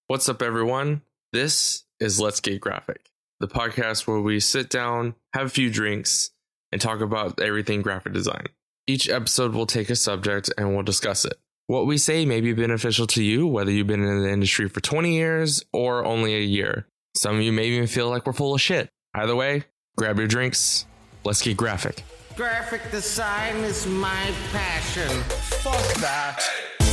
What's up, everyone? This is Let's Get Graphic, the podcast where we sit down, have a few drinks, and talk about everything graphic design. Each episode will take a subject and we'll discuss it. What we say may be beneficial to you, whether you've been in the industry for 20 years or only a year. Some of you may even feel like we're full of shit. Either way, grab your drinks. Let's get graphic. Graphic design is my passion. Fuck that.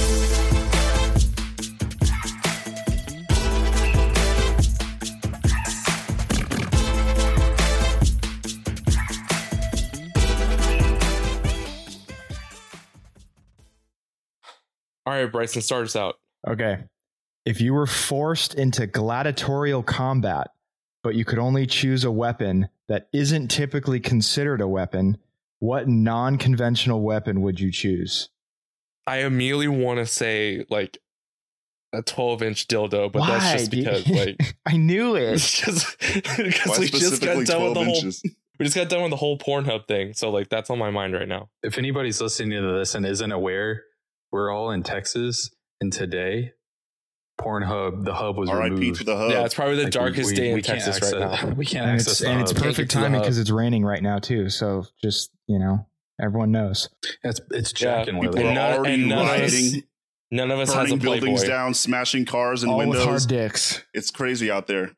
All right, Bryson, start us out. Okay. If you were forced into gladiatorial combat, but you could only choose a weapon that isn't typically considered a weapon, what non-conventional weapon would you choose? I immediately want to say like a 12-inch dildo, but Why, that's just because dude? like I knew it. it's just because Why we just got specifically done with 12 the whole inches? we just got done with the whole Pornhub thing. So like that's on my mind right now. If anybody's listening to this and isn't aware, we're all in Texas, and today, Pornhub, the hub was R.I.P. removed. to the hub. Yeah, it's probably the Like, darkest day in we can't Texas right access- now. We can't And access it's, and it's the hub. Take it perfect to the timing hub. because it's raining right now too. So just, everyone knows. It's Jack and People Willie. are And none- already and none of us- rioting, None of us has a burning buildings Playboy. down, smashing cars and All with hard windows. dicks. It's crazy out there.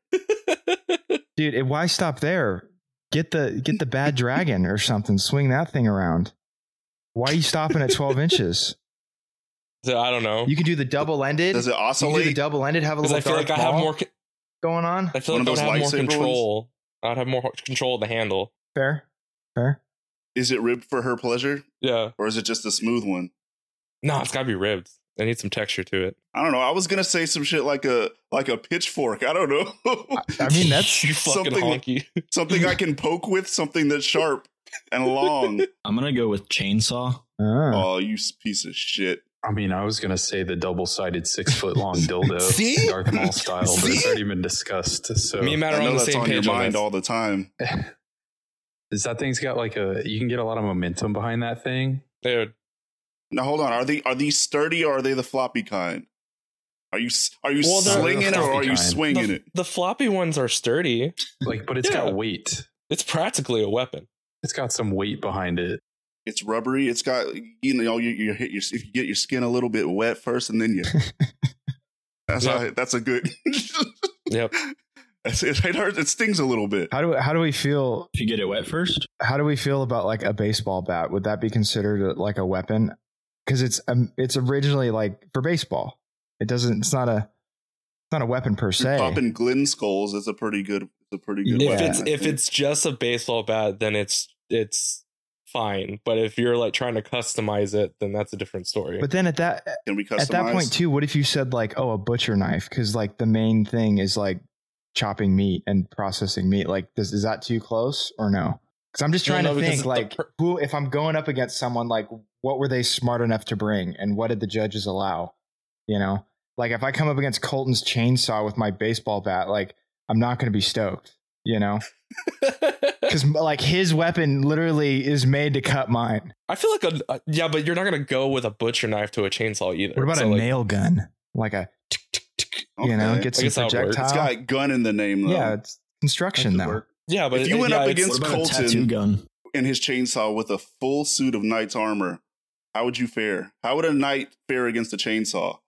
Dude, why stop there? Get the bad dragon or something. Swing that thing around. Why are you stopping at 12 inches? So I don't know. You can do the double-ended. Does it You can do the oscillate? double-ended, have a Because little I feel dark like I have ball more. going on. I feel One like of I would have those more lightsaber control. I'd have more control of the handle. Fair. Is it ribbed for her pleasure, Yeah. or is it just a smooth one? No, it's gotta be ribbed. I need some texture to it. I don't know. I was gonna say some shit like a pitchfork. I don't know. I mean, that's you fucking something- honky. something I can poke with, something that's sharp and long. I'm gonna go with chainsaw. Oh, you piece of shit. I mean, I was going to say the double-sided 6-foot-long dildo, See? Darth Maul style, but it's See? already been discussed. So Me and Matt I are on know the that's same on your page on mind this. all the time. is that thing's got like you can get a lot of momentum behind that thing. Dude, Now hold on. Are these sturdy or are they the floppy kind? Are you Well, they're slinging it the or are you floppy kind. swinging it? the floppy ones are sturdy. But it's Yeah. got weight. It's practically a weapon. It's got some weight behind it. It's rubbery. It's got you hit if you get your skin a little bit wet first, and then you. That's a good. Yep. It hurts. It stings a little bit. how do we feel? If you get it wet first, How do we feel about like a baseball bat? Would that be considered like a weapon? Because it's originally like for baseball. It's not a weapon per se. Popping Glen skulls is a pretty good. It's a pretty good. Yeah. weapon, I If think. it's just a baseball bat, then it's fine. But if you're like trying to customize it, then that's a different story. But then at that Can we customize? at that point too, what if you said like, oh, a butcher knife? Because like the main thing is like chopping meat and processing meat. Like, is that too close or no? Because I'm just trying Well, no, to because think the like, who if I'm going up against someone, like, what were they smart enough to bring, and what did the judges allow? Like if I come up against Colton's chainsaw with my baseball bat, like I'm not going to be stoked. Because like his weapon literally is made to cut mine. I feel like yeah, but you're not gonna go with a butcher knife to a chainsaw either. What about So, a like, nail gun? Like a tick, tick, tick, Okay. get I guess some that would work. projectile. It's got gun in the name though. Yeah, it's construction though. Yeah, but If you went up it's- against what about a tattoo Colton gun? in his chainsaw with a full suit of knight's armor, how would you fare? How would a knight fare against a chainsaw?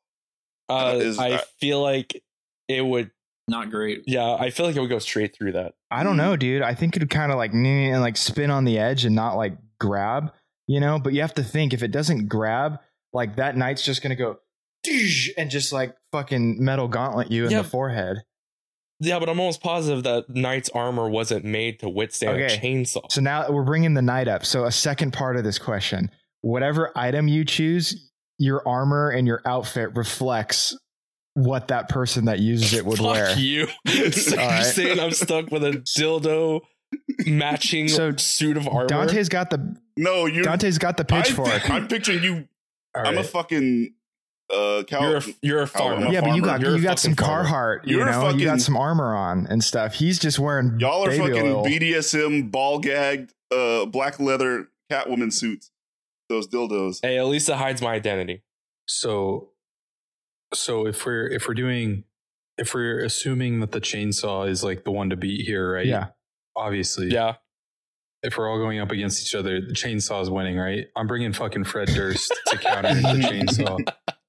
I feel like it would. Not great. Yeah, I feel like it would go straight through that. I don't know, dude. I think it would kind of like and like spin on the edge and not like grab, But you have to think if it doesn't grab, like that knight's just gonna go and just like fucking metal gauntlet you in Yeah. the forehead. Yeah, but I'm almost positive that knight's armor wasn't made to withstand a Okay. chainsaw. So now we're bringing the knight up. So a second part of this question: whatever item you choose, your armor and your outfit reflects what that person that uses it would Fuck wear. you. So All you're right. saying I'm stuck with a dildo matching So suit of armor? Dante's got the pitchfork. I'm picturing you. All I'm a right. fucking You're a farmer. I'm a Yeah, but you farmer. got You're a you got some fucking farmer. Carhartt, You're a you fucking- got some armor on and stuff. He's just wearing Y'all are baby fucking oil. BDSM ball gagged black leather Catwoman suits. Those dildos. Hey, at least it hides my identity. So if we're doing if we're assuming that the chainsaw is like the one to beat here, right? Yeah. Obviously. Yeah. If we're all going up against each other, the chainsaw is winning, right? I'm bringing fucking Fred Durst to counter the chainsaw.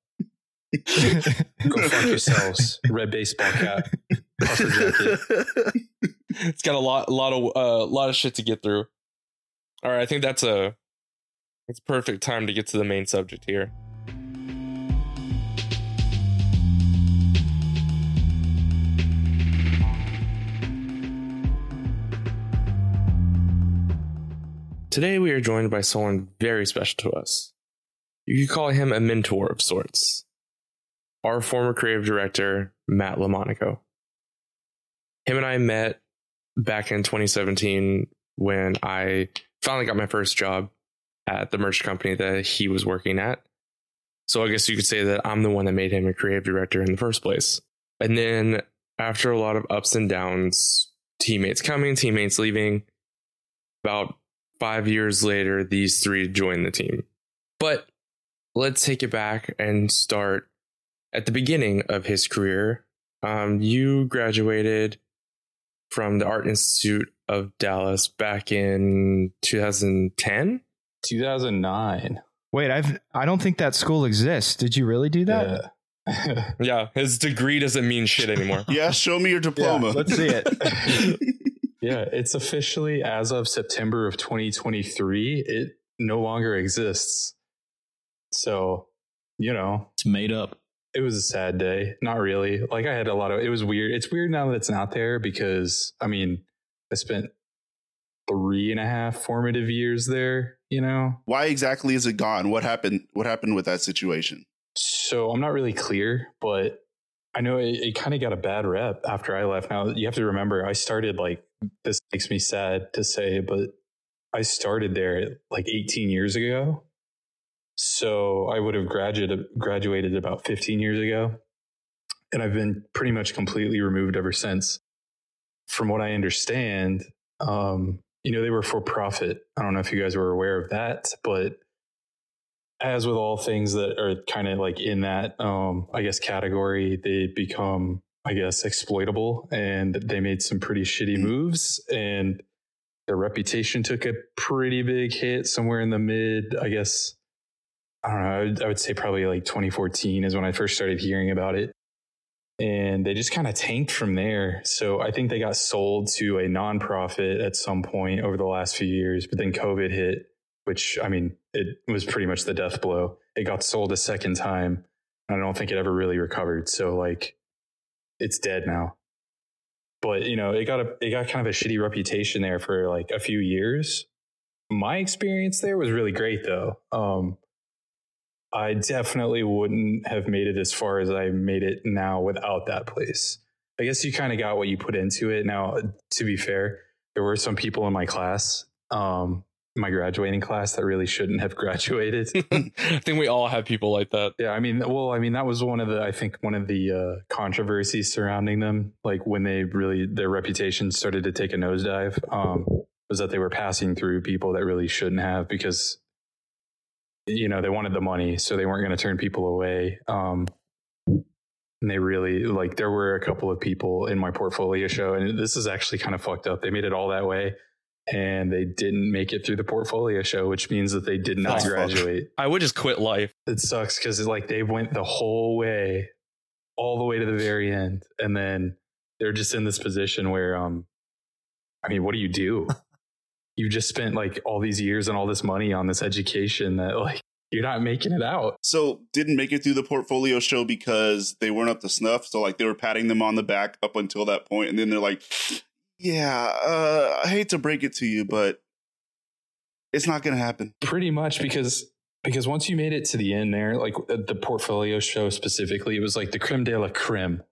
Go fuck yourselves. Red baseball cap. Puffer jacket. It's got a lot of shit to get through. All right, I think it's perfect time to get to the main subject here. Today we are joined by someone very special to us. You could call him a mentor of sorts. Our former creative director, Matt LaMonaco. Him and I met back in 2017 when I finally got my first job at the merch company that he was working at. So I guess you could say that I'm the one that made him a creative director in the first place. And then after a lot of ups and downs, teammates coming, teammates leaving, about 5 years later, these three joined the team. But let's take it back and start at the beginning of his career. You graduated from the Art Institute of Dallas back in 2010? 2009. Wait, I don't think that school exists. Did you really do that? Yeah. Yeah, his degree doesn't mean shit anymore. Yeah, show me your diploma. Yeah, let's see it. Yeah, it's officially, as of September of 2023, it no longer exists. So, It's made up. it was a sad day. Not really. Like I had it was weird. It's weird now that it's not there because, I spent 3.5 formative years there, Why exactly is it gone? What happened? What happened with that situation? So I'm not really clear, but I know it kind of got a bad rep after I left. Now you have to remember, I started this makes me sad to say, but I started there 18 years ago. So I would have graduated about 15 years ago. And I've been pretty much completely removed ever since. From what I understand, they were for profit. I don't know if you guys were aware of that, but as with all things that are kind of in that, category, they become, exploitable, and they made some pretty shitty moves, and their reputation took a pretty big hit somewhere in the mid, I don't know, I would say probably 2014 is when I first started hearing about it. And they just kind of tanked from there. So I think they got sold to a nonprofit at some point over the last few years, but then COVID hit, which, it was pretty much the death blow. It got sold a second time. And I don't think it ever really recovered. So it's dead now. But, it got kind of a shitty reputation there for a few years. My experience there was really great though. I definitely wouldn't have made it as far as I made it now without that place. I guess you kind of got what you put into it. Now, to be fair, there were some people in my class, my graduating class, that really shouldn't have graduated. I think we all have people like that. Yeah, that was one of the controversies surrounding them. When their reputation started to take a nosedive, was that they were passing through people that really shouldn't have, because they wanted the money, so they weren't going to turn people away. And they really there were a couple of people in my portfolio show, and this is actually kind of fucked up. They made it all that way, and they didn't make it through the portfolio show, which means that they did not graduate. I would just quit life. It sucks because they went the whole way, all the way to the very end, and then they're just in this position where, what do you do? You just spent all these years and all this money on this education that you're not making it out. So didn't make it through the portfolio show because they weren't up to snuff. So they were patting them on the back up until that point. And then they're like, yeah, I hate to break it to you, but it's not going to happen. Pretty much because once you made it to the end there, the portfolio show specifically, it was the creme de la creme,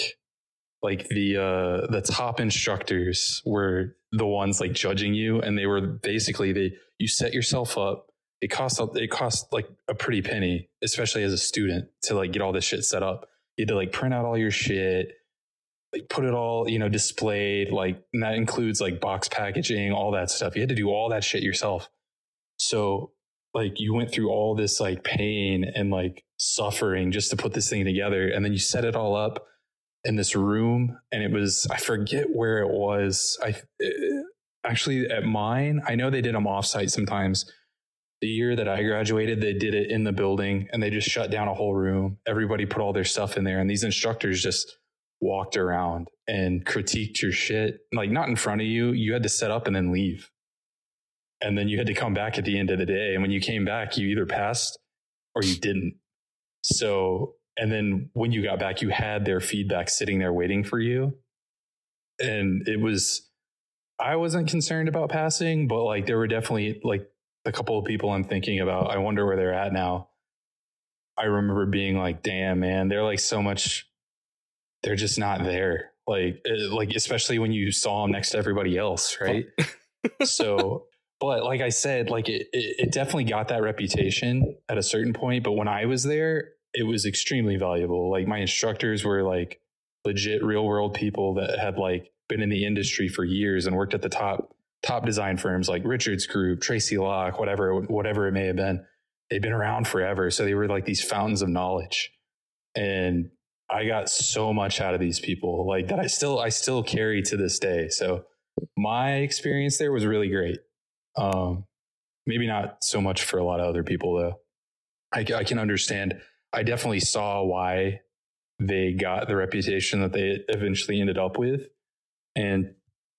the top instructors were the ones judging you, and they were basically you set yourself up. It cost a pretty penny, especially as a student, to get all this shit set up. You had to print out all your shit, put it all displayed, and that includes box packaging, all that stuff. You had to do all that shit yourself. So you went through all this pain and suffering just to put this thing together, and then you set it all up. in this room, and it was, I forget where it was. Actually at mine, I know they did them offsite sometimes. The year that I graduated, they did it in the building, and they just shut down a whole room. Everybody put all their stuff in there, and these instructors just walked around and critiqued your shit. Like, not in front of you. You had to set up and then leave. And then you had to come back at the end of the day. And when you came back, you either passed or you didn't. So, and then when you got back, you had their feedback sitting there waiting for you. And it was, I wasn't concerned about passing, but like there were definitely like a couple of people I'm thinking about. I wonder where they're at now. I remember being like, damn, man, they're like so much, they're just not there. Like especially when you saw them next to everybody else. Right. So, but like I said, like it definitely got that reputation at a certain point. But when I was there, it was extremely valuable. Like my instructors were like legit real world people that had like been in the industry for years and worked at the top design firms like Richards Group, Tracy Locke, whatever it may have been. They've been around forever. So they were like these fountains of knowledge. And I got so much out of these people like that I still carry to this day. So my experience there was really great. Maybe not so much for a lot of other people though. I can understand. I definitely saw why they got the reputation that they eventually ended up with. And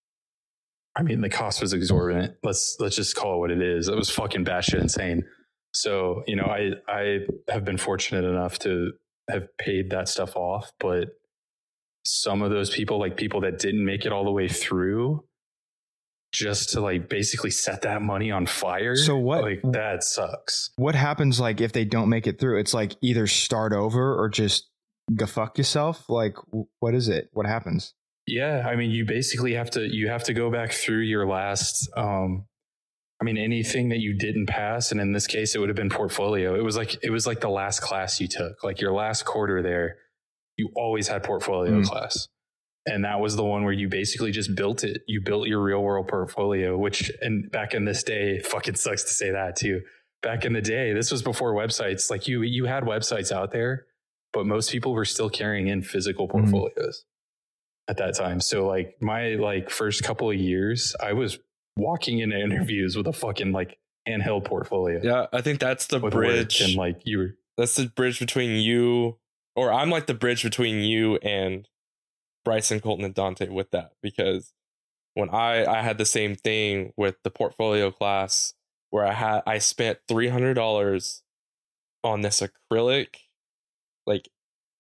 I mean, the cost was exorbitant. Let's just call it what it is. It was fucking batshit insane. So, you know, I have been fortunate enough to have paid that stuff off, but some of those people, like people that didn't make it all the way through, just to like basically set that money on fire. So what? Like that sucks. What happens like if they don't make it through? It's like either start over or just go fuck yourself. Like what is it? What happens? Yeah, I mean, you basically have to go back through your last, I mean, anything that you didn't pass. And in this case, it would have been portfolio. It was like the last class you took, like your last quarter there, you always had portfolio class. And that was the one where you basically just built it. You built your real world portfolio, which, and back in this day, fucking sucks to say that too. Back in the day, this was before websites. Like you had websites out there, but most people were still carrying in physical portfolios at that time. So like my like first couple of years, I was walking into interviews with a fucking like handheld portfolio. Yeah, I think that's the bridge. And like that's the bridge between you, or I'm like the bridge between you and Bryson, Colton, and Dante with that, because when I had the same thing with the portfolio class where I spent $300 on this acrylic like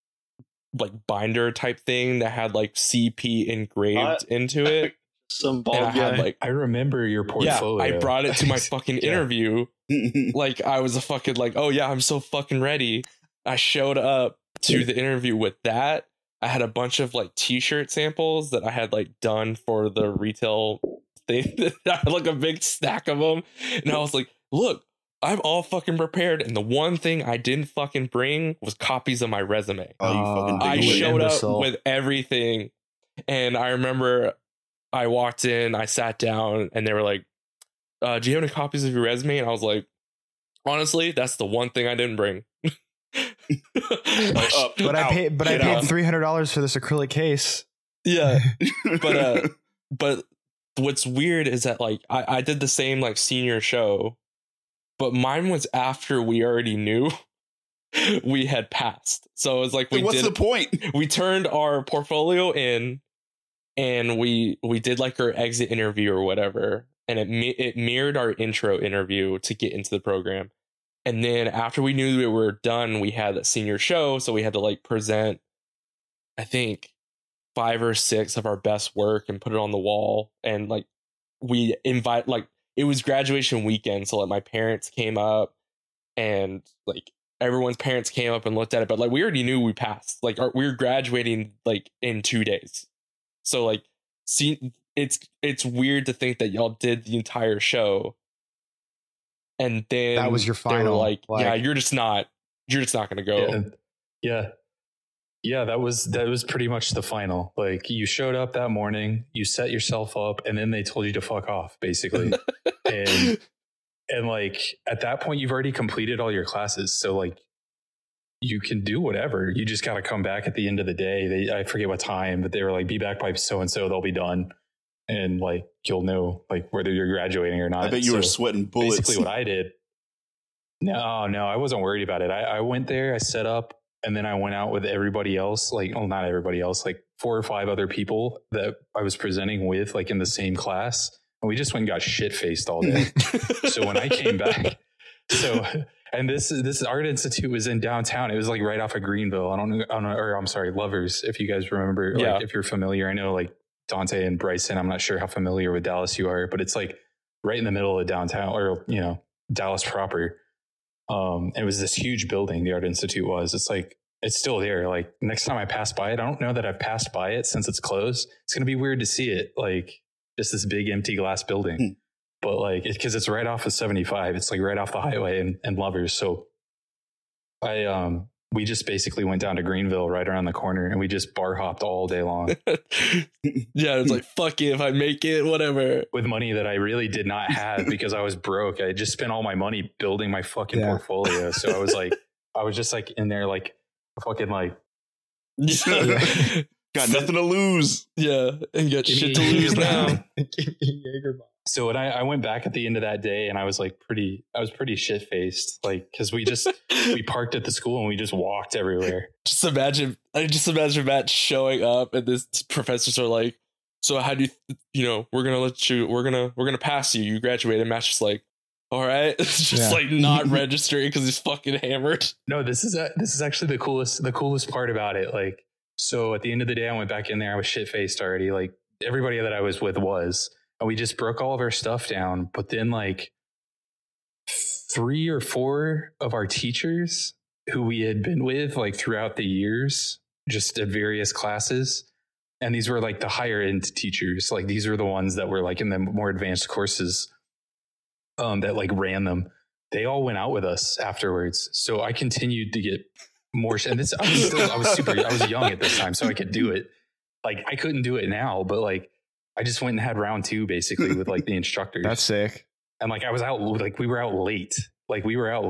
binder type thing that had like CP engraved into it. Some bald guy. I remember your portfolio. Yeah, I brought it to my fucking interview. Like I was a fucking like, oh yeah, I'm so fucking ready. I showed up to the interview with that. I had a bunch of like t-shirt samples that I had like done for the retail thing. I had like a big stack of them. And I was like, look, I'm all fucking prepared. And the one thing I didn't fucking bring was copies of my resume. Oh, you fucking I did. showed up with everything. And I remember I walked in, I sat down, and they were like, do you have any copies of your resume? And I was like, honestly, that's the one thing I didn't bring. But I paid $300 for this acrylic case. Yeah. But what's weird is that like I did the same like senior show, but mine was after we already knew we had passed. So it was like what's the point? We turned our portfolio in and we did like our exit interview or whatever, and it mirrored our intro interview to get into the program. And then after we knew we were done, we had a senior show. So we had to like present, I think, 5 or 6 of our best work and put it on the wall. And like we invite, like it was graduation weekend. So like my parents came up and like everyone's parents came up and looked at it. But like we already knew we passed. Like we were graduating like in 2 days. So like, see, it's weird to think that y'all did the entire show. And then that was your final. Like, yeah, you're just not going to go. Yeah. That was pretty much the final. Like you showed up that morning, you set yourself up, and then they told you to fuck off, basically. and like at that point, you've already completed all your classes. So like you can do whatever. You just got to come back at the end of the day. I forget what time, but they were like, be back by so-and-so, they'll be done. And like, you'll know like whether you're graduating or not. I bet you were sweating bullets. Basically what I did. No, I wasn't worried about it. I went there, I set up, and then I went out with everybody else, like, well, not everybody else, like 4 or 5 other people that I was presenting with, like in the same class. And we just went and got shit-faced all day. So when I came back, and this Art Institute was in downtown. It was like right off of Greenville. I don't know, or I'm sorry, Lovers, if you guys remember, like, if you're familiar. I know like Dante and Bryson, I'm not sure how familiar with Dallas you are, but it's like right in the middle of downtown, or, you know, Dallas proper. It was this huge building, the Art Institute was. It's like, it's still there. Like next time I pass by it, I don't know that I've passed by it since it's closed. It's going to be weird to see it, like just this big empty glass building. But like, because it's right off of 75, it's like right off the highway and Lovers. So we just basically went down to Greenville right around the corner, and we just bar hopped all day long. Yeah, it's like, fuck it, if I make it, whatever. With money that I really did not have because I was broke. I just spent all my money building my fucking portfolio. So I was just like in there like fucking like got nothing to lose. Yeah, and you got shit to lose now. So when I went back at the end of that day, and I was pretty shit faced, like, because we parked at the school and we just walked everywhere. Just imagine Matt showing up, and this professors are like, so how do we're gonna pass you. You graduated. And Matt's just like, all right. It's just like not registering because he's fucking hammered. No, this is actually the coolest part about it. Like, so at the end of the day, I went back in there. I was shit faced already. Like everybody that I was with was. And we just broke all of our stuff down. But then like 3 or 4 of our teachers who we had been with like throughout the years, just at various classes. And these were like the higher end teachers. Like these were the ones that were like in the more advanced courses that like ran them. They all went out with us afterwards. So I continued to get more. And this, I was young at this time, so I could do it. Like I couldn't do it now, but like, I just went and had round 2 basically with like the instructors. That's sick. And like I was out, like we were out late. Like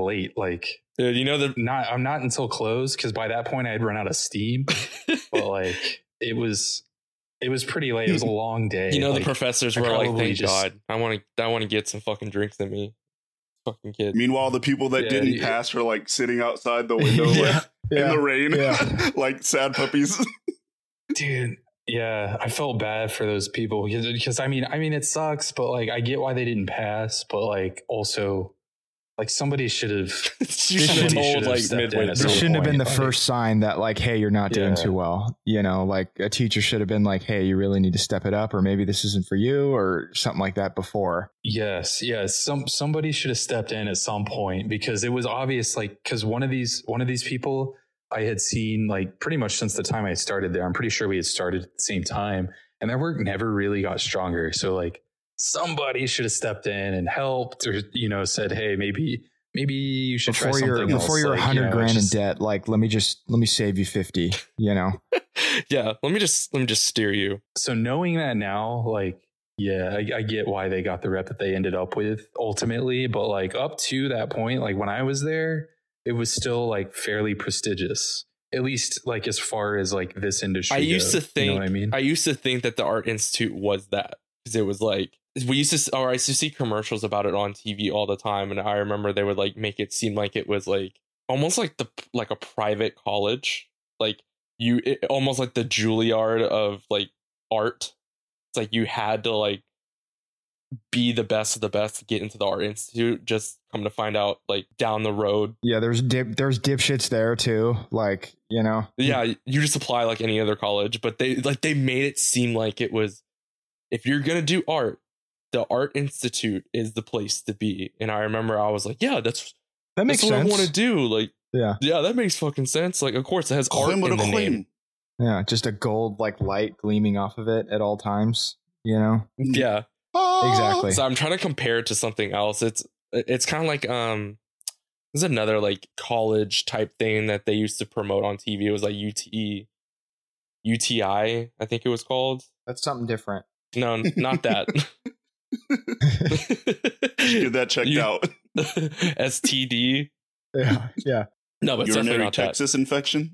dude, I'm not until close, because by that point I had run out of steam. But like it was pretty late. It was a long day. The professors were like, "Thank God, I want to get some fucking drinks in me." Fucking kid. Meanwhile, the people that didn't pass were like sitting outside the window, in the rain, like sad puppies. Dude. Yeah, I felt bad for those people because I mean it sucks, but like I get why they didn't pass, but like also like somebody should have told like midway. This shouldn't have been the first sign that like, hey, you're not doing too well. Like a teacher should have been like, hey, you really need to step it up, or maybe this isn't for you, or something like that before. Yes. Somebody should have stepped in at some point, because it was obvious, like, because one of these people I had seen like pretty much since the time I started there. I'm pretty sure we had started at the same time, and their work never really got stronger. So like somebody should have stepped in and helped, or, said, hey, maybe you should try something else. Before you're like, $100,000 in debt, like, let me save you 50, Yeah. Let me just steer you. So knowing that now, like, yeah, I get why they got the rep that they ended up with ultimately. But like up to that point, like when I was there, it was still like fairly prestigious, at least like as far as like this industry. I used to think, you know what I mean? I used to think that the Art Institute was that, because it was like, I used to see commercials about it on TV all the time. And I remember they would like make it seem like it was like almost like a private college, like almost like the Juilliard of like art. It's like you had to like be the best of the best to get into the Art Institute. Just come to find out, like down the road, there's dipshits there too, like, yeah, you just apply like any other college. But they made it seem like it was, if you're gonna do art, the Art Institute is the place to be. And I remember I was like, that makes sense. I want to do, like, that makes fucking sense. Like, of course it has art in the name. Yeah, just a gold like light gleaming off of it at all times, Yeah. Exactly. So I'm trying to compare it to something else. It's kind of like there's another like college type thing that they used to promote on TV. It was like UTI, I think it was called. That's something different. No, not that. Get that checked out. STD. Yeah. No, but it's definitely urinary not Texas infection.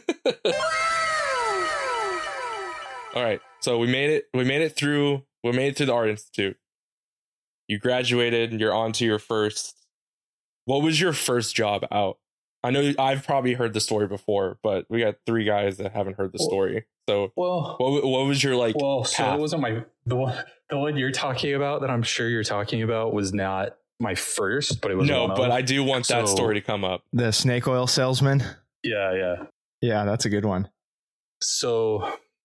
All right, so we made it through the Art Institute. You graduated, you're on to your first. What was your first job out? I know I've probably heard the story before, but we got 3 guys that haven't heard the story. So, what was your like? Well, so path? it wasn't the one you're talking about that I'm sure you're talking about was not my first, but it was but I do want that story to come up. The snake oil salesman. Yeah. Yeah, that's a good one. So,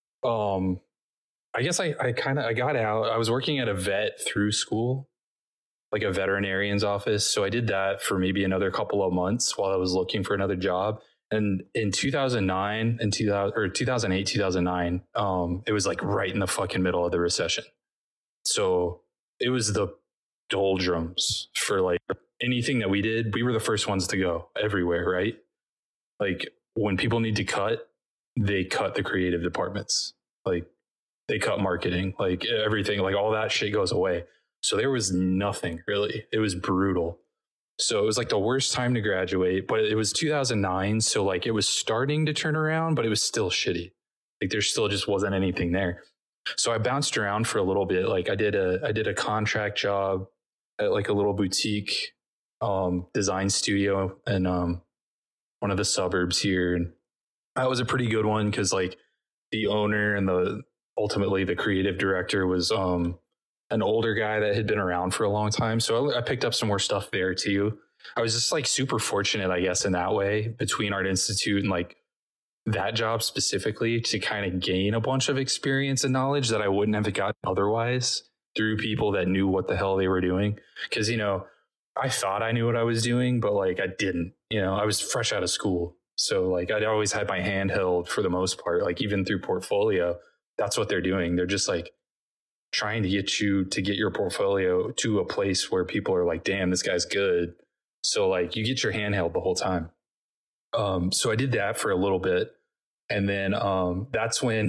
I guess I got out. I was working at a vet through school, like a veterinarian's office. So I did that for maybe another couple of months while I was looking for another job. And in 2009 and 2008, 2009, it was like right in the fucking middle of the recession. So it was the doldrums for like anything that we did. We were the first ones to go everywhere, right? Like when people need to cut, they cut the creative departments. Like they cut marketing, like everything, like all that shit goes away. So there was nothing really. It was brutal. So it was like the worst time to graduate, but it was 2009. So like it was starting to turn around, but it was still shitty. Like there still just wasn't anything there. So I bounced around for a little bit. Like I did a contract job at like a little boutique design studio in one of the suburbs here. And that was a pretty good one because like the owner and ultimately the creative director was an older guy that had been around for a long time. So I picked up some more stuff there too. I was just like super fortunate, I guess, in that way between Art Institute and like that job specifically to kind of gain a bunch of experience and knowledge that I wouldn't have gotten otherwise through people that knew what the hell they were doing. Cause I thought I knew what I was doing, but like I didn't, I was fresh out of school. So like I'd always had my hand held for the most part, like even through portfolio, that's what they're doing. They're just like trying to get you to get your portfolio to a place where people are like, damn, this guy's good. So like you get your hand held the whole time. So I did that for a little bit. And then that's when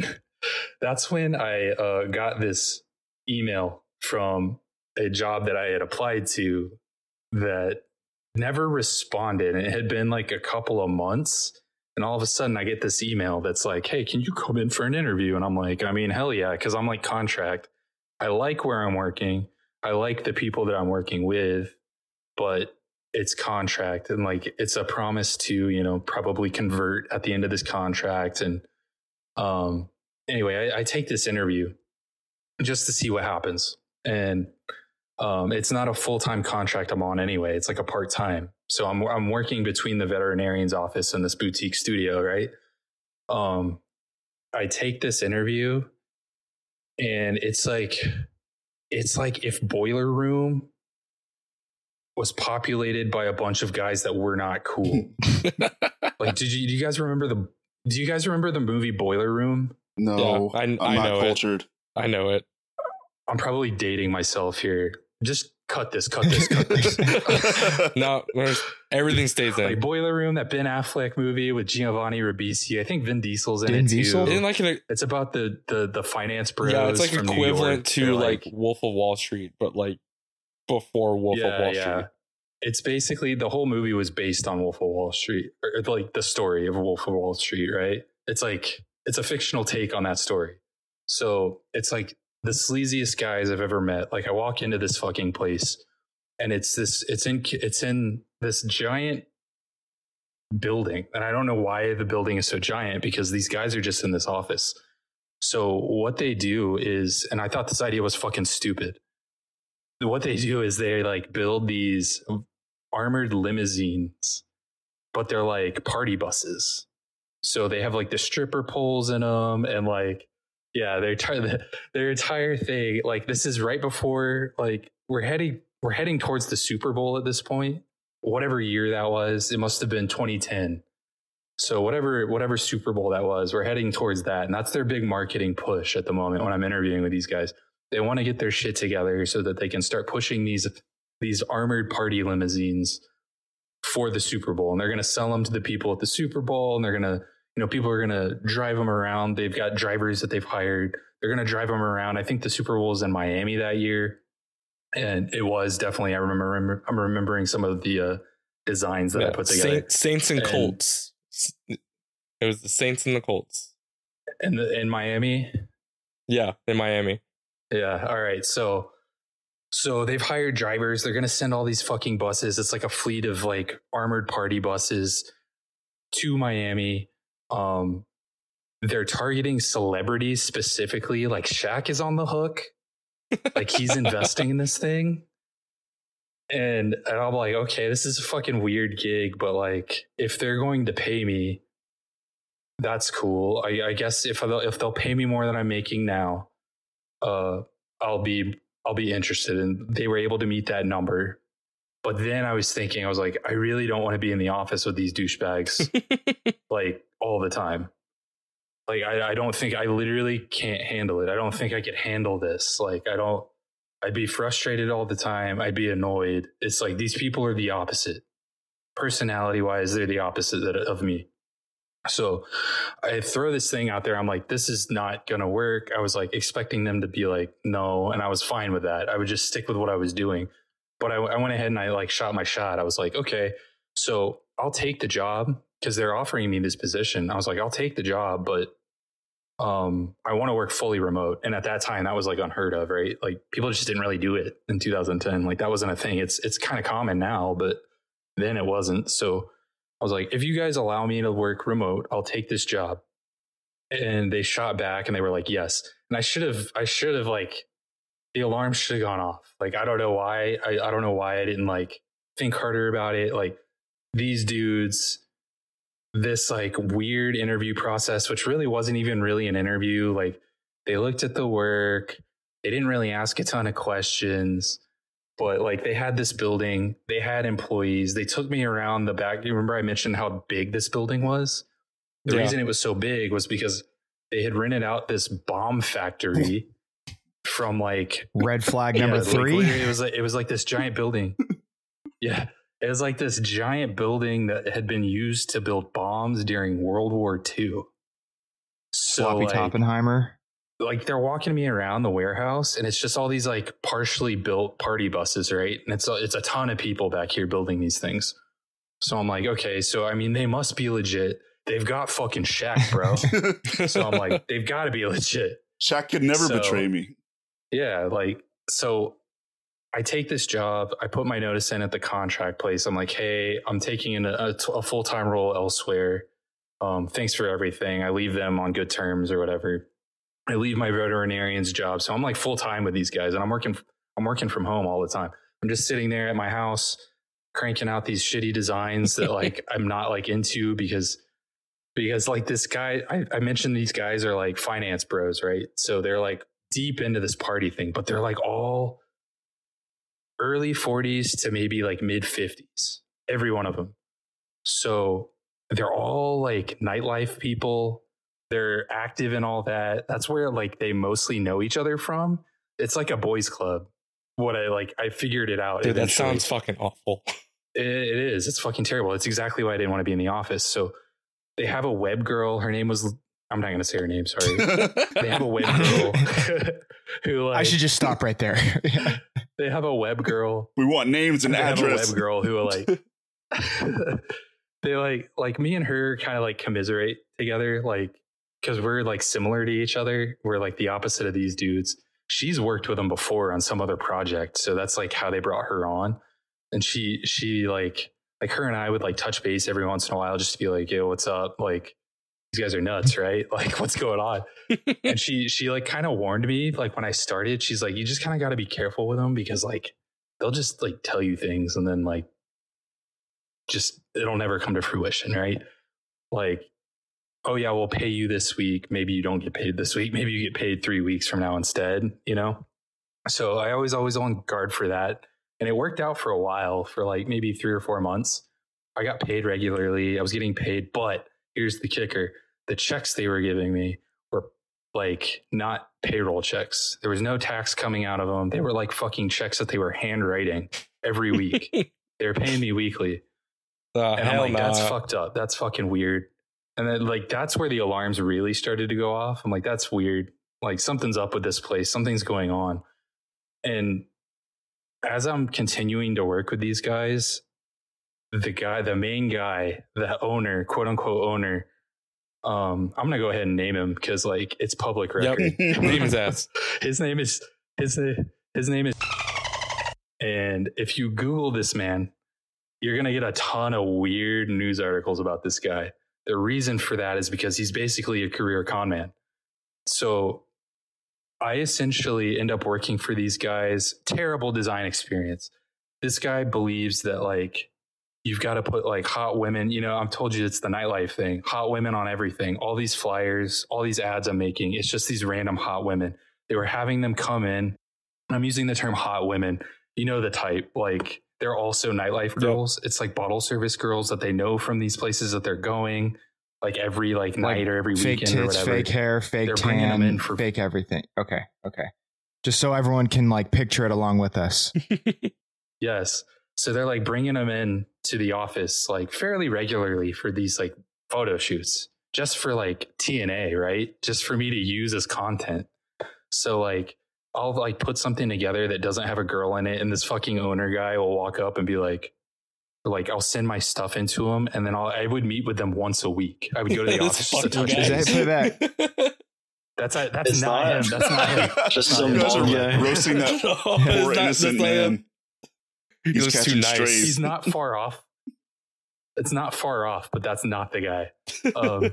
I got this email from a job that I had applied to that never responded. And it had been like a couple of months. And all of a sudden I get this email that's like, hey, can you come in for an interview? And I'm like, I mean, hell yeah, because I'm like contract. I like where I'm working. I like the people that I'm working with, but it's contract and like it's a promise to, probably convert at the end of this contract. And anyway, I take this interview just to see what happens. And it's not a full-time contract I'm on anyway. It's like a part-time. So I'm working between the veterinarian's office and this boutique studio, right? I take this interview and it's like if Boiler Room was populated by a bunch of guys that were not cool. Like, do you guys remember the movie Boiler Room? No, yeah, I'm not know cultured. I know it. I'm probably dating myself here. Just cut this. No, everything stays in. Like Boiler Room, that Ben Affleck movie with Giovanni Ribisi. I think Vin Diesel's in it Diesel? too. Isn't like It's about the finance bros. Yeah, it's like from equivalent to They're like Wolf of Wall Street, but like before Wolf of Wall Street. It's basically the whole movie was based on Wolf of Wall Street, or like the story of Wolf of Wall Street, right? It's like it's a fictional take on that story. So it's like the sleaziest guys I've ever met. Like I walk into this fucking place and it's in this giant building. And I don't know why the building is so giant because these guys are just in this office. So what they do is, and I thought this idea was fucking stupid. What they do is they like build these armored limousines, but they're like party buses. So they have like the stripper poles in them and like, yeah, their entire thing. Like this is right before like we're heading towards the Super Bowl at this point. Whatever year that was, it must have been 2010. So whatever Super Bowl that was, we're heading towards that. And that's their big marketing push at the moment when I'm interviewing with these guys. They want to get their shit together so that they can start pushing these armored party limousines for the Super Bowl. And they're going to sell them to the people at the Super Bowl. And they're going to, people are going to drive them around. They've got drivers that they've hired. They're going to drive them around. I think the Super Bowl was in Miami that year. And it was definitely, I'm remembering some of the designs that I put together. Saints and Colts. It was the Saints and the Colts. In Miami? Yeah, in Miami. Yeah. All right. So they've hired drivers. They're going to send all these fucking buses. It's like a fleet of like armored party buses to Miami. They're targeting celebrities specifically. Like Shaq is on the hook. Like he's investing in this thing. And I'm like, okay, this is a fucking weird gig, but like if they're going to pay me, that's cool. I guess if they'll pay me more than I'm making now, I'll be interested. And they were able to meet that number. But then I was like, I really don't want to be in the office with these douchebags like all the time. Like, I don't think I literally can't handle it. I don't think I could handle this. Like, I'd be frustrated all the time. I'd be annoyed. It's like these people are the opposite. Personality wise, they're the opposite of me. So I throw this thing out there. I'm like, this is not going to work. I was like expecting them to be like, no. And I was fine with that. I would just stick with what I was doing. But I went ahead and I like shot my shot. I was like, okay, so I'll take the job because they're offering me this position. I was like, I'll take the job, but I want to work fully remote. And at that time, that was like unheard of, right? Like people just didn't really do it in 2010. Like that wasn't a thing. It's kind of common now, but then it wasn't. So I was like, if you guys allow me to work remote, I'll take this job. And they shot back and they were like, yes. And I should have like, the alarm should have gone off. Like, I don't know why. I don't know why I didn't like think harder about it. Like these dudes, this like weird interview process, which really wasn't even really an interview. Like they looked at the work. They didn't really ask a ton of questions. But like they had this building, they had employees. They took me around the back. You remember I mentioned how big this building was? The reason it was so big was because they had rented out this bomb factory from like red flag number 3. Like, it was like this giant building. Yeah. It was like this giant building that had been used to build bombs during World War II. So Floppy like, Oppenheimer. Like they're walking me around the warehouse and it's just all these like partially built party buses, right? And it's a ton of people back here building these things. So I'm like, okay, so I mean, they must be legit. They've got fucking Shaq, bro. So I'm like, they've got to be legit. Shaq could never betray me. Yeah, like, so I take this job. I put my notice in at the contract place. I'm like, hey, I'm taking in a full-time role elsewhere. Thanks for everything. I leave them on good terms or whatever. I leave my veterinarian's job. So I'm like full time with these guys and I'm working from home all the time. I'm just sitting there at my house cranking out these shitty designs that like I'm not like into because like this guy, I mentioned these guys are like finance bros, right? So they're like deep into this party thing, but they're like all early 40s to maybe like mid 50s, every one of them. So they're all like nightlife people. They're active in all that. That's where like they mostly know each other from. It's like a boys club. I figured it out. Dude, eventually. that sounds fucking awful. It is. It's fucking terrible. It's exactly why I didn't want to be in the office. So they have a web girl. Her name was, I'm not going to say her name. Sorry. They have a web girl who like, I should just stop right there. They have a web girl. We want names and address. Have a web girl who like, they like me and her kind of like commiserate together. Like, because we're like similar to each other. We're like the opposite of these dudes. She's worked with them before on some other project. So that's like how they brought her on. And she like her and I would like touch base every once in a while just to be like, yo, what's up? Like these guys are nuts, right? Like what's going on? And she like kind of warned me like when I started, she's like, you just kind of got to be careful with them because like they'll just like tell you things and then like just it'll never come to fruition, right? Like, oh yeah, we'll pay you this week. Maybe you don't get paid this week. Maybe you get paid 3 weeks from now instead, you know? So I always on guard for that. And it worked out for a while, for like maybe 3 or 4 months. I got paid regularly. I was getting paid, but here's the kicker. The checks they were giving me were like not payroll checks. There was no tax coming out of them. They were like fucking checks that they were handwriting every week. They were paying me weekly. And I'm like, that's fucked up. That's fucking weird. And then like, that's where the alarms really started to go off. I'm like, that's weird. Like something's up with this place. Something's going on. And as I'm continuing to work with these guys, the main guy, the owner, quote unquote owner. I'm gonna go ahead and name him because like it's public record. Yep. Name his ass. His name is. And if you Google this man, you're gonna get a ton of weird news articles about this guy. The reason for that is because he's basically a career con man. So I essentially end up working for these guys. Terrible design experience. This guy believes that like you've got to put like hot women, you know, I'm told you it's the nightlife thing, hot women on everything, all these flyers, all these ads I'm making. It's just these random hot women. They were having them come in. I'm using the term hot women. You know, the type, like they're also nightlife girls. It's like bottle service girls that they know from these places that they're going like every like night or every fake weekend tits, or whatever. fake hair, fake They're bringing them tan, in for fake everything. Okay. Just so everyone can like picture it along with us. Yes. So they're like bringing them in to the office like fairly regularly for these like photo shoots, just for like TNA, right? Just for me to use as content. So like I'll like put something together that doesn't have a girl in it, and this fucking owner guy will walk up and be like I'll send my stuff into him, and then I would meet with them once a week. I would go to the office just to touch base. That's not him. That's not him. Just You some guys are bald guy. roasting that poor innocent man. He looks too catching nice. strays. He's not far off. It's not far off, but that's not the guy. Where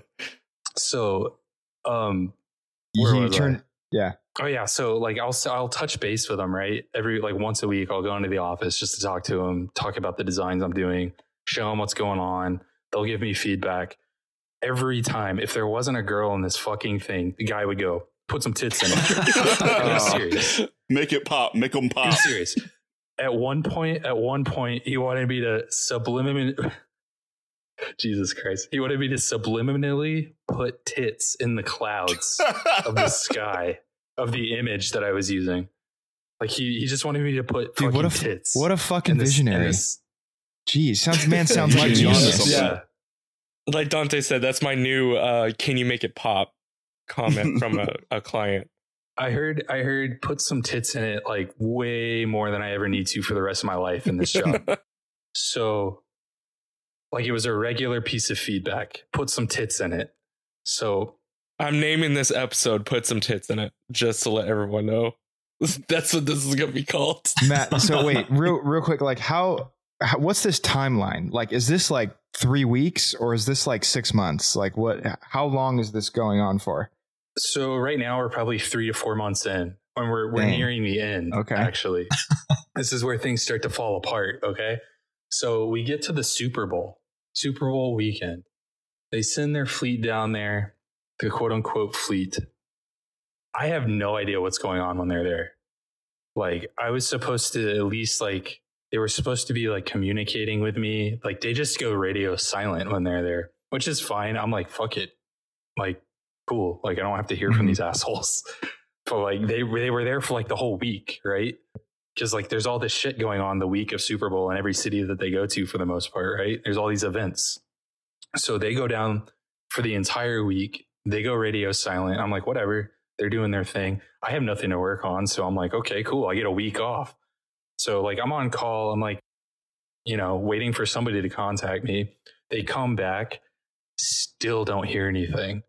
was I? Yeah. Oh yeah, so like I'll touch base with him, right? Every like once a week, I'll go into the office just to talk to him, talk about the designs I'm doing, show him what's going on. They'll give me feedback. Every time, if there wasn't a girl in this fucking thing, the guy would go, "Put some tits in it." I'm serious. Make it pop. Make them pop. I'm serious. At one point, he wanted me to Jesus Christ. He wanted me to subliminally put tits in the clouds of the sky of the image that I was using. Like he just wanted me to put fucking tits. What a fucking visionary. Jeez, sounds like a Genius. genius. Yeah. Like Dante said, that's my new "Can you make it pop?" comment from a client. I heard put some tits in it like way more than I ever need to for the rest of my life in this job. So like it was a regular piece of feedback. Put some tits in it. So I'm naming this episode "Put Some Tits in It" just to let everyone know. That's what this is gonna be called. Matt, so wait, real quick, like how what's this timeline? Like, is this like 3 weeks or is this like 6 months? Like how long is this going on for? So right now we're probably 3 to 4 months in, when we're nearing the end. Okay. Actually, this is where things start to fall apart. Okay. So we get to the Super Bowl weekend. They send their fleet down there, the quote unquote fleet. I have no idea what's going on when they're there. Like I was supposed to at least like, they were supposed to be like communicating with me. Like they just go radio silent when they're there, which is fine. I'm like, fuck it. Like, cool. Like I don't have to hear from these assholes. But like they were there for like the whole week, right? Because like there's all this shit going on the week of Super Bowl in every city that they go to for the most part, right? There's all these events. So they go down for the entire week. They go radio silent. I'm like, whatever. They're doing their thing. I have nothing to work on. So I'm like, okay, cool. I get a week off. So like I'm on call. I'm like, you know, waiting for somebody to contact me. They come back, still don't hear anything.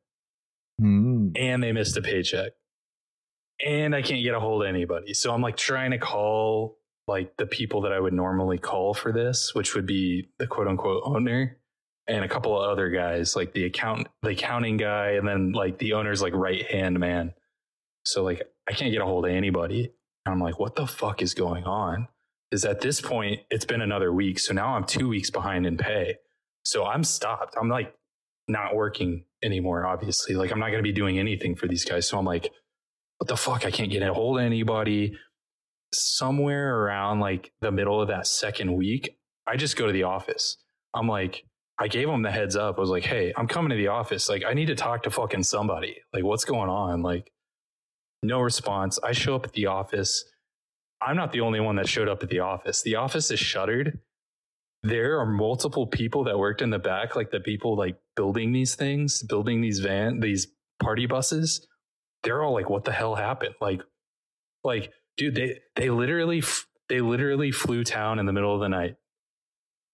And they missed a paycheck. And I can't get a hold of anybody. So I'm like trying to call like the people that I would normally call for this, which would be the quote unquote owner and a couple of other guys, like the accounting guy, and then like the owner's like right hand man. So like I can't get a hold of anybody. And I'm like, what the fuck is going on? Is at this point, it's been another week. So now I'm 2 weeks behind in pay. So I'm stopped. I'm like not working anymore, obviously. Like I'm not going to be doing anything for these guys. So I'm like, what the fuck? I can't get a hold of anybody. Somewhere around like the middle of that second week, I just go to the office. I'm like, I gave them the heads up. I was like, hey, I'm coming to the office. Like, I need to talk to fucking somebody. Like, what's going on? Like, no response. I show up at the office. I'm not the only one that showed up at the office. The office is shuttered. There are multiple people that worked in the back, like the people like building these things, building these these party buses. They're all like, what the hell happened? Like, dude, they literally flew town in the middle of the night.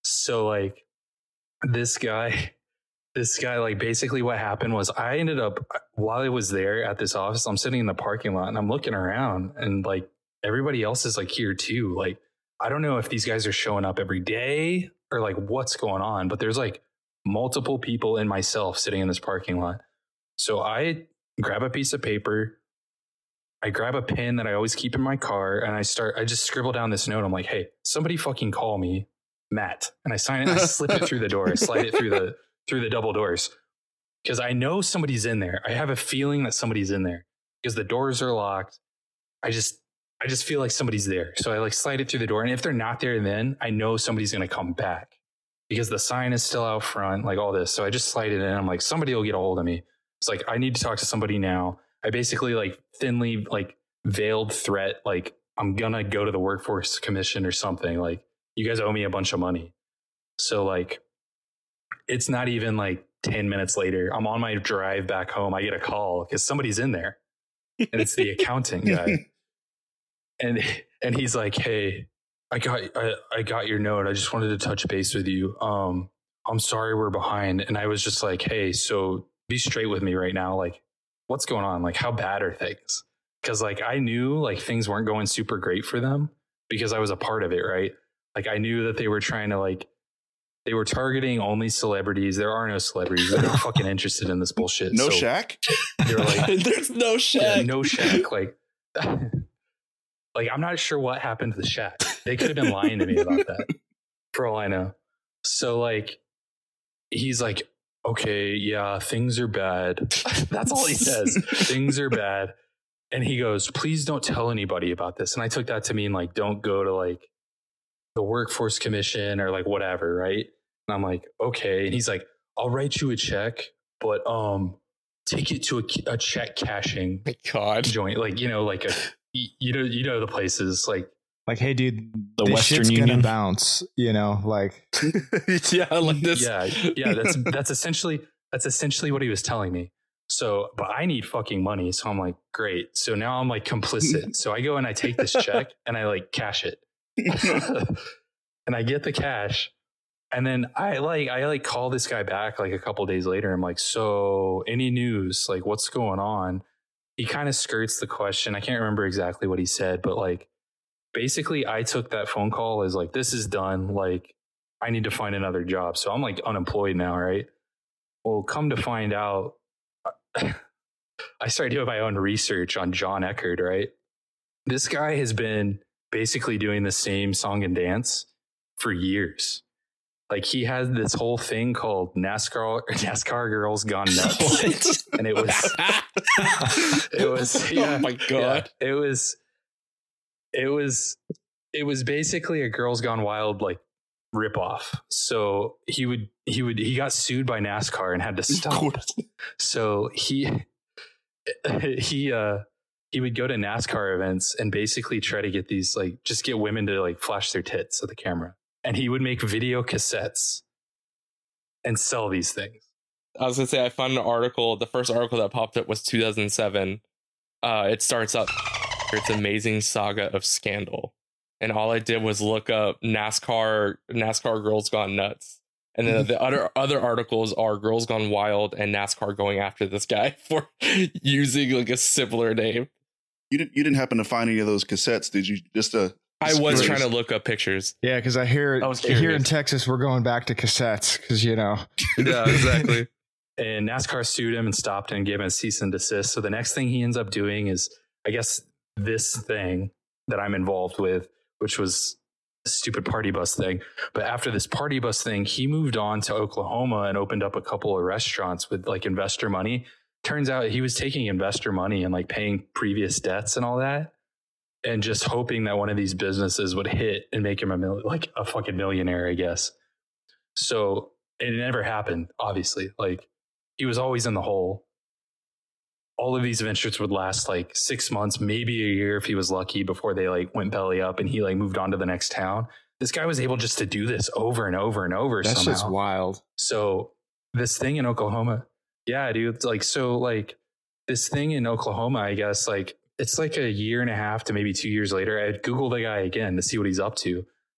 So like this guy, like basically what happened was I ended up, while I was there at this office, I'm sitting in the parking lot and I'm looking around and like everybody else is like here too. Like, I don't know if these guys are showing up every day or like what's going on, but there's like multiple people and myself sitting in this parking lot. So I grab a piece of paper, I grab a pen that I always keep in my car, and I just scribble down this note. I'm like, hey, somebody fucking call me Matt. And I sign it, I slip it through the door, I slide it through the double doors. Because I know somebody's in there. I have a feeling that somebody's in there because the doors are locked. I just feel like somebody's there. So I like slide it through the door. And if they're not there, then I know somebody's going to come back because the sign is still out front, like all this. So I just slide it in. I'm like, somebody will get a hold of me. It's like, I need to talk to somebody now. I basically like thinly like veiled threat. Like, I'm going to go to the Workforce Commission or something. Like, you guys owe me a bunch of money. So like, it's not even like 10 minutes later. I'm on my drive back home. I get a call because somebody's in there and it's the accountant guy. And he's like, hey, I got your note. I just wanted to touch base with you. I'm sorry we're behind. And I was just like, hey, so be straight with me right now. Like, what's going on? Like, how bad are things? Because like, I knew like things weren't going super great for them because I was a part of it, right? Like, I knew that they were trying to like, they were targeting only celebrities. There are no celebrities. They're not fucking interested in this bullshit. No so Shaq? They're like, There's no Shaq. yeah, no Shaq. Like, like, I'm not sure what happened to the Shaq. They could have been lying to me about that for all I know. So like, he's like, okay, yeah, things are bad. That's all he says. Things are bad. And he goes, please don't tell anybody about this. And I took that to mean like, don't go to like the Workforce Commission or like whatever, right? And I'm like, okay. And he's like, I'll write you a check, but take it to a check cashing joint, like, you know, like a, you know the places like hey dude, The this Western shit's Union gonna bounce, you know, like Yeah, like this. yeah. That's essentially what he was telling me. So, but I need fucking money, so I'm like, great. So now I'm like complicit. So I go and I take this check and I like cash it. And I get the cash, and then I call this guy back like a couple days later. I'm like, so any news? Like, what's going on? He kind of skirts the question. I can't remember exactly what he said, but like, basically I took that phone call as like, this is done. Like, I need to find another job. So I'm like unemployed now, right? Well, come to find out, I started doing my own research on John Eckert, right? This guy has been basically doing the same song and dance for years. Like, he had this whole thing called NASCAR Girls Gone Nuts. And it was yeah, oh my God. Yeah, it was basically a Girls Gone Wild like ripoff. So he got sued by NASCAR and had to stop. So he would go to NASCAR events and basically try to get these like, just get women to like flash their tits at the camera. And he would make video cassettes and sell these things. I was gonna say, I found an article. The first article that popped up was 2007. It starts up, it's Amazing Saga of Scandal. And all I did was look up NASCAR Girls Gone Nuts. And then the other articles are Girls Gone Wild and NASCAR going after this guy for using like a similar name. You didn't happen to find any of those cassettes, did you? I was trying to look up pictures. yeah, because I hear I was here in curious. Texas we're going back to cassettes because you know. Yeah, exactly. And NASCAR sued him and stopped and gave him a cease and desist. So the next thing he ends up doing is, I guess, this thing that I'm involved with, which was a stupid party bus thing. But after this party bus thing, he moved on to Oklahoma and opened up a couple of restaurants with like investor money. Turns out he was taking investor money and like paying previous debts and all that, and just hoping that one of these businesses would hit and make him a fucking millionaire, I guess. So it never happened, obviously. Like, he was always in the hole. All of these ventures would last like 6 months, maybe a year if he was lucky, before they like went belly up and he like moved on to the next town. This guy was able just to do this over and over and over. That's somehow. just wild. So this thing in Oklahoma, yeah, dude, it's like, so like this thing in Oklahoma, I guess, like, it's like a year and a half to maybe 2 years later, I Googled the guy again to see what he's up to.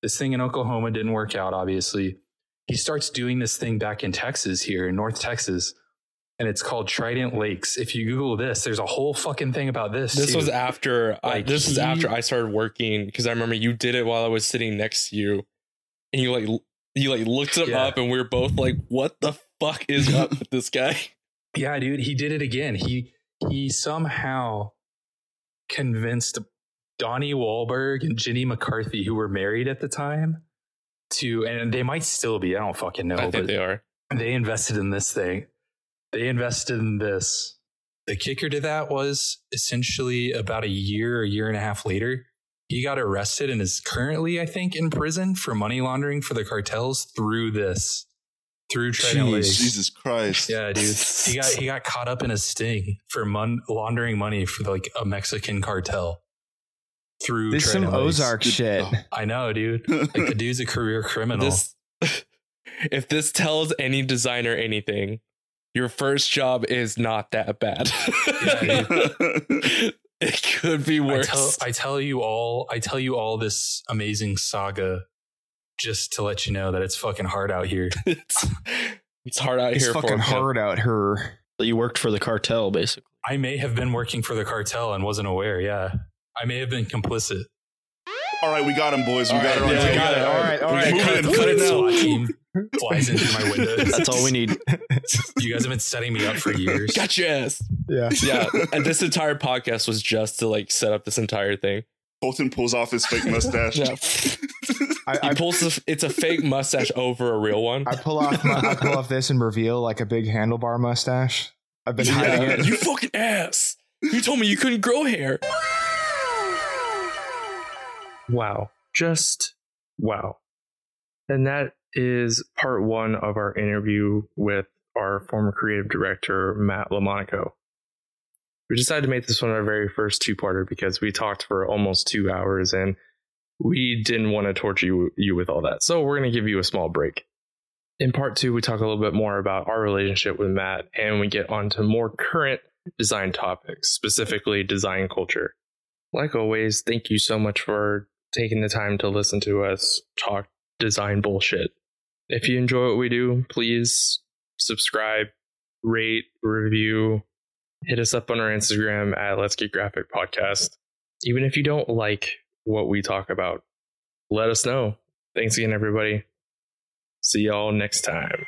This thing in Oklahoma didn't work out, obviously. He starts doing this thing back in Texas here, in North Texas, and it's called Trident Lakes. If you Google this, there's a whole fucking thing about this. This too. was after this was after I started working, because I remember you did it while I was sitting next to you, and you looked him up, and we were both like, "What the fuck is up with this guy?" Yeah, dude, he did it again. He somehow convinced Donnie Wahlberg and Jenny McCarthy, who were married at the time, and they might still be. I don't fucking know. I think they are. They invested in this thing. They invested in this. The kicker to that was essentially about a year and a half later, he got arrested and is currently, I think, in prison for money laundering for the cartels through Trident Lakes. Jesus Christ. Yeah, dude. He got caught up in a sting for laundering money for like a Mexican cartel through This is Trident some Lakes. Ozark shit. I know, dude. Like the dude's a career criminal. If this tells any designer anything, your first job is not that bad. It could be worse. I tell you all this amazing saga just to let you know that it's fucking hard out here. It's hard out It's here. fucking hard out here. So you worked for the cartel, basically. I may have been working for the cartel and wasn't aware. Yeah, I may have been complicit. All right, we got him, boys. We got it on yeah, tape. we got it. All right, all right. Cut it now. SWAT team flies into my window. That's all we need. You guys have been setting me up for years. Got your ass. Yeah. Yeah, and this entire podcast was just to like set up this entire thing. Bolton pulls off his fake mustache. Yeah. I It's a fake mustache over a real one. I pull off this and reveal like a big handlebar mustache. I've been hiding it. You fucking ass. You told me you couldn't grow hair. Wow. Just wow. And that is part one of our interview with our former creative director, Matt LaMonaco. We decided to make this one our very first two-parter because we talked for almost 2 hours and we didn't want to torture you with all that. So we're going to give you a small break. In part two, we talk a little bit more about our relationship with Matt and we get onto more current design topics, specifically design culture. Like always, thank you so much for taking the time to listen to us talk design bullshit. If you enjoy what we do, please subscribe, rate, review, hit us up on our Instagram at Let's Get Graphic Podcast. Even if you don't like what we talk about, let us know. Thanks again, everybody. See y'all next time.